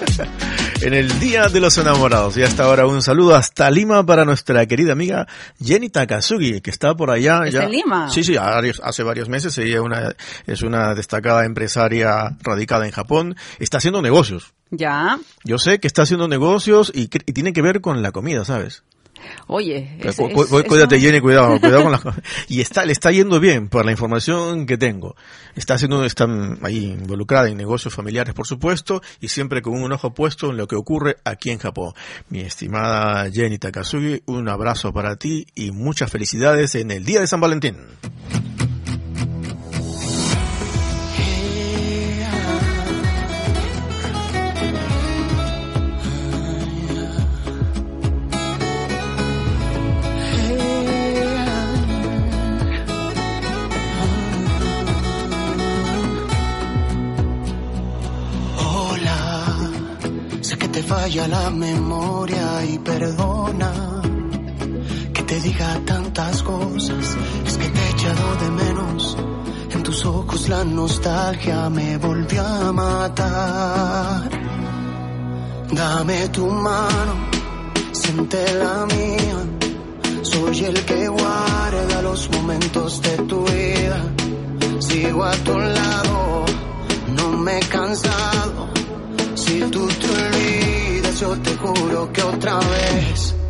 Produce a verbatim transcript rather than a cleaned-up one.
En el Día de los Enamorados. Y hasta ahora un saludo hasta Lima para nuestra querida amiga Jenny Takasugi, que está por allá. ¿Está ya. en Lima? Sí, sí, hace varios meses. Ella una, es una destacada empresaria radicada en Japón. Está haciendo negocios. Ya. Yo sé que está haciendo negocios y, y tiene que ver con la comida, ¿sabes? Oye, es, cu- es, cu- eso... cuídate, Jenny, cuidado, cuidado con la y está, le está yendo bien por la información que tengo. Está haciendo, está ahí involucrada en negocios familiares, por supuesto, y siempre con un ojo puesto en lo que ocurre aquí en Japón. Mi estimada Jenny Takasugi, un abrazo para ti y muchas felicidades en el Día de San Valentín. Falla la memoria y perdona que te diga tantas cosas, es que te he echado de menos. En tus ojos la nostalgia me volvió a matar. Dame tu mano, siente la mía. Soy el que guarda los momentos de tu vida. Sigo a tu lado, no me he cansado. Si tú te olvidas, yo te juro que otra vez